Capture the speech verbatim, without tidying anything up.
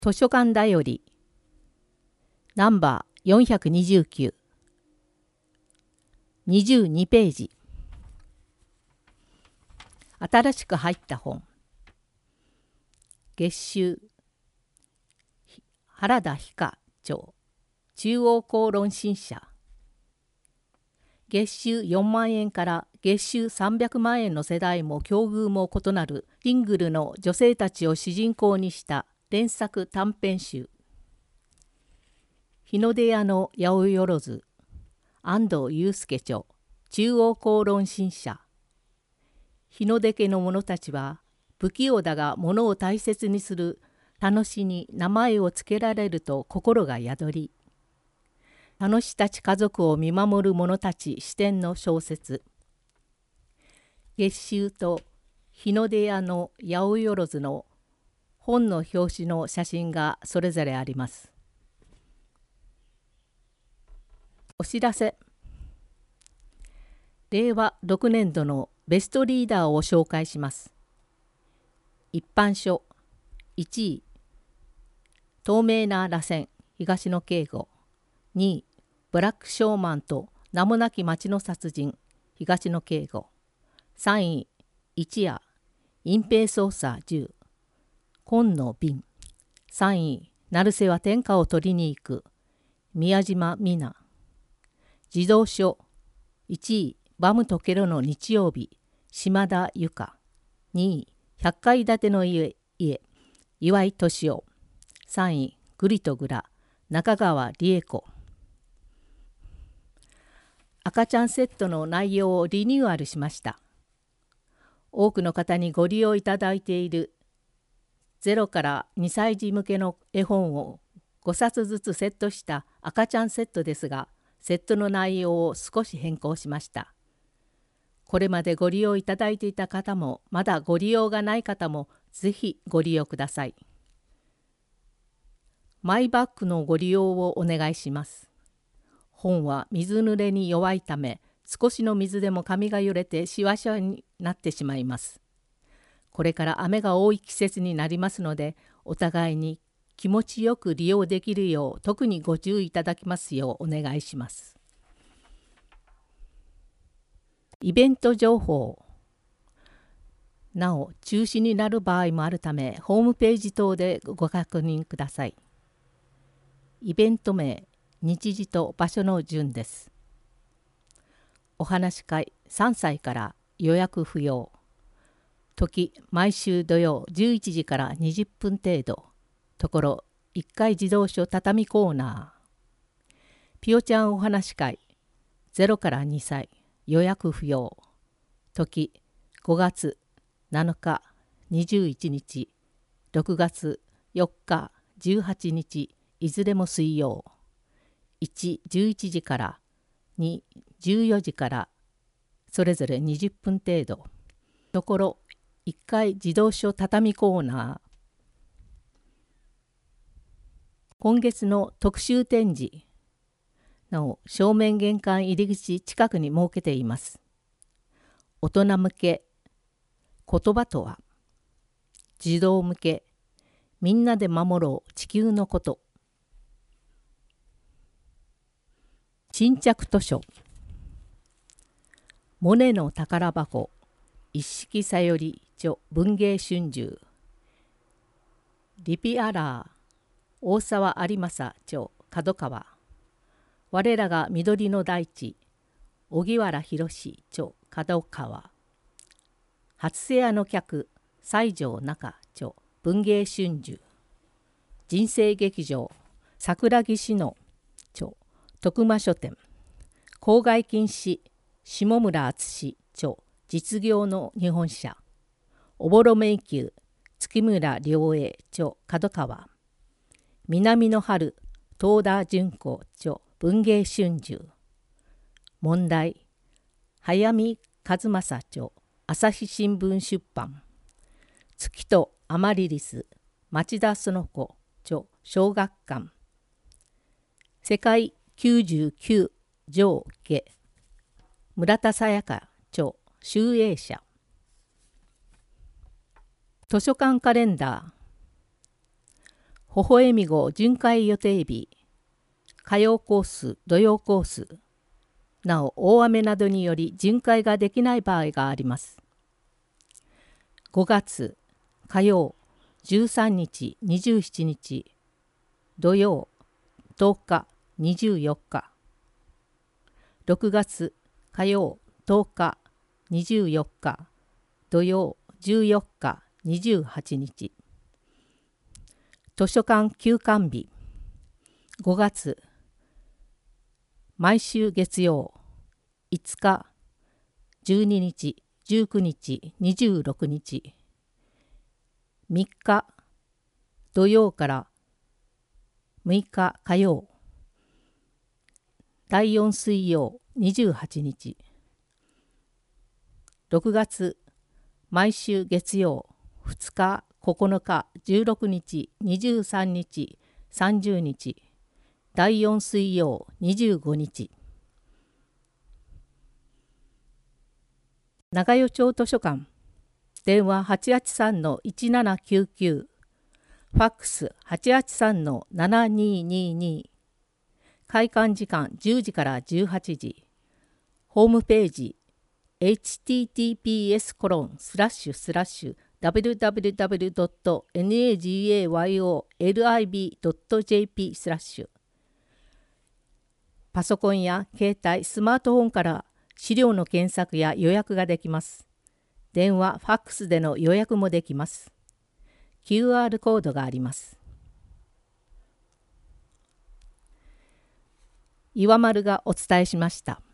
図書館だよりナンバーよんひゃくにじゅうきゅう、にじゅうにページ。新しく入った本。月収原田ひか著、中央公論新社。月収よんまんえんから月収さんびゃくまんえんの世代も境遇も異なるシングルの女性たちを主人公にした連作短編集。日の出屋の八百万、安藤祐介著、中央公論新社。日の出家の者たちは不器用だが物を大切にする楽しに名前をつけられると心が宿り、楽したち家族を見守る者たち視点の小説。月収と日の出屋の八百万の本の表紙の写真がそれぞれあります。お知らせ。れいわろくねんどのベストリーダーを紹介します。一般書いちい、透明な螺旋東野圭吾。にい、ブラックショーマンと名もなき町の殺人東野圭吾。さんい、一夜隠蔽捜査じゅう、紺の瓶。さんい、成瀬は天下を取りに行く宮島美奈。児童書いちい、バムとケロの日曜日島田由香。にい、ひゃっかい建ての家家岩井敏夫。さんい、グリとグラ中川理恵子。赤ちゃんセットの内容をリニューアルしました。多くの方にご利用いただいているゼロからにさい児向けの絵本をごさつずつセットした赤ちゃんセットですが、セットの内容を少し変更しました。これまでご利用いただいていた方も、まだご利用がない方も、ぜひご利用ください。マイバッグのご利用をお願いします。本は水濡れに弱いため、少しの水でも紙が揺れてしわしわになってしまいます。これから雨が多い季節になりますので、お互いに気持ちよく利用できるよう特にご注意いただきますようお願いします。イベント情報。なお中止になる場合もあるため、ホームページ等でご確認ください。イベント名、日時と場所の順です。お話し会さんさいから予約不要。時毎週土曜じゅういちじからにじゅっぷん程度。ところいっかい児童書畳コーナー。ぴよちゃんお話し会ゼロからにさい予約不要。時ごがつなのかにじゅういちにち、ろくがつよっかじゅうはちにち、いずれも水曜。いち、じゅういちじからに、じゅうよじからそれぞれにじゅっぷん程度。ところいっかい児童書畳コーナー。今月の特集展示なお正面玄関入り口近くに設けています。大人向け言葉とは、児童向けみんなで守ろう地球のこと。新着図書モネの宝箱一色さより著文芸春秋。リピアラー大沢有正著角川。我らが緑の大地荻原博著角川。初世屋の客西条中著文芸春秋。人生劇場桜木志乃著徳間書店。公害禁止下村敦著実業の日本社。おぼろ迷宮月村良栄著角川。南の春東田純子著文芸春秋。問題早見和正著朝日新聞出版。月とアマリリス町田園子著小学館。世界きゅうじゅうきゅう上下村田沙耶香著集英社。図書館カレンダー微笑み号巡回予定日、火曜コース、土曜コース、なお大雨などにより巡回ができない場合があります。ごがつ火曜じゅうさんにち、にじゅうしちにち、土曜とおか、にじゅうよっか、ろくがつ火曜とおか、にじゅうよっか、土曜じゅうよっか、にじゅうはちにち。図書館休館日、ごがつ毎週月曜、いつか、じゅうににち、じゅうくにち、にじゅうろくにち、みっか土曜からむいか火曜、だいよん水曜にじゅうはちにち、ろくがつ毎週月曜ふつか、ここのか、じゅうろくにち、にじゅうさんにち、さんじゅうにち、だいよん水曜にじゅうごにち。長与町図書館、電話 はちはちさんのいちななきゅうきゅう、ファックス はちはちさんのななににに、開館時間じゅうじからじゅうはちじ、ホームページ エイチティーティーピーエスコロンスラッシュスラッシュダブリューダブリューダブリュードットナガヨリブドットジェーピー スラッシュ。パソコンや携帯、スマートフォンから資料の検索や予約ができます。電話、ファックスでの予約もできます。キューアール コードがあります。岩丸がお伝えしました。